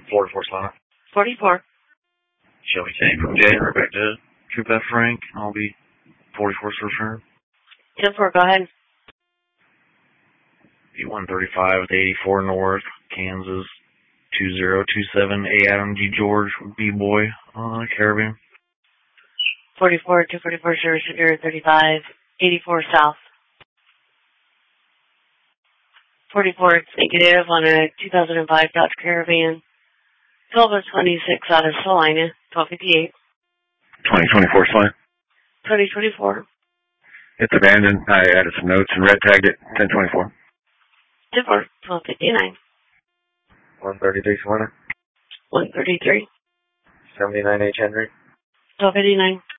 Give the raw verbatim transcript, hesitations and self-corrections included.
forty-four slot. forty-four. Shelby Tank from Jay, right back to Troop F Frank. I'll be forty-four return. ten four, go ahead. B one thirty-five with eighty-four North, Kansas, two zero two seven, A Adam G. George, B-Boy, uh, Caribbean. forty-four, two forty-four, zero zero thirty-five, eighty-four South. forty-four, it's negative on a two thousand five Dodge Caravan. twelve oh twenty-six out of Salina, twelve fifty-eight. twenty twenty-four fine. twenty twenty-four. It's abandoned. I added some notes and red tagged it, ten twenty-four. ten four, twelve fifty-nine. one thirty-three Salina. one thirty-three. seventy-nine H Henry. twelve eighty-nine.